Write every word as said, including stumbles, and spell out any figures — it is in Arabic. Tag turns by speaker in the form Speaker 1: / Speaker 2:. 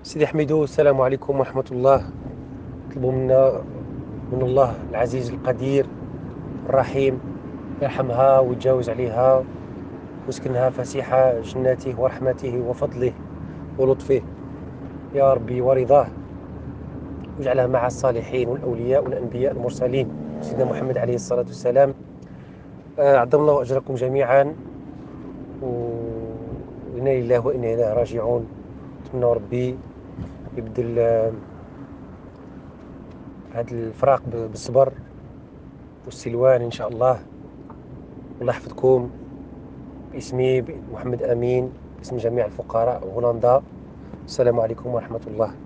Speaker 1: سيدي حميدو، السلام عليكم ورحمة الله. نطلبوا منا من الله العزيز القدير الرحيم يرحمها ويتجاوز عليها ويسكنها فسيح جناته ورحمته وفضله ولطفه يا ربي ورضاه، واجعلها مع الصالحين والأولياء والأنبياء المرسلين سيدنا محمد عليه الصلاة والسلام. آه، عظم الله أجركم جميعا، وإنا لله وإنا إليه راجعون. نتمنى ربي يبدل آه، هذا الفراق ب- بالصبر والسلوان إن شاء الله. الله يحفظكم. باسمي محمد أمين، باسم جميع الفقراء هولندا. السلام عليكم ورحمة الله.